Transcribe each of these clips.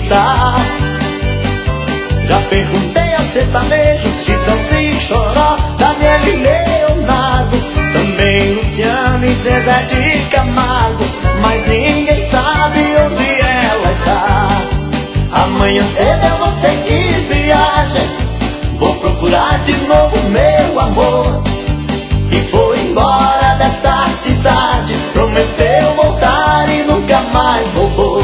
gritar. Já perguntei a sertanejos, Chitãozinho, Choró, Daniel e Leonardo, também Luciano e Zezé de Camargo, mas ninguém sabe onde ela está. Amanhã cedo eu vou seguir viagem, vou procurar de novo meu amor, que foi embora desta cidade, prometeu voltar e nunca mais voltou.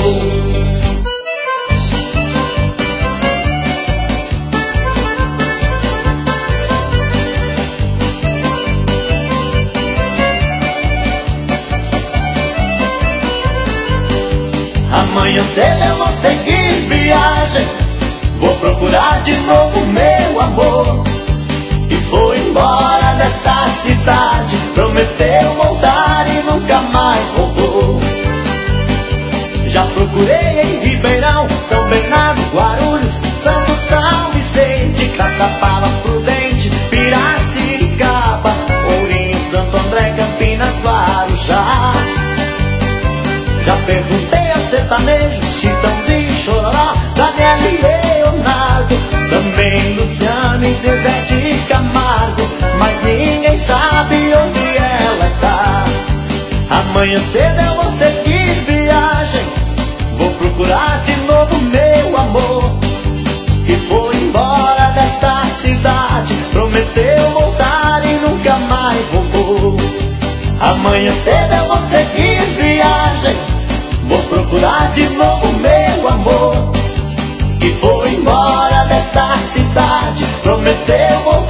Amanhã cedo eu vou seguir viagem, vou procurar de novo meu amor, que foi embora desta cidade, prometeu voltar e nunca mais voltou. Já procurei em Ribeirão, São Bernardo, Guarulhos, Santo São Vicente, Caçapava, Prudente, Piracicaba, Ourinho, Santo André, Campinas, Guarujá. Já perguntei a sertanejos, Chitãozinho, Chororó, Daniel e Leonardo, também Luciano e Zezé de Camargo, mas ninguém sabe onde ela está. Amanhã cedo eu vou seguir viagem, vou procurar de novo meu amor, que foi embora desta cidade, prometeu voltar e nunca mais voltou. Amanhã cedo eu vou seguir viagem, vou procurar de novo meu amor, que foi embora desta cidade, prometeu voltar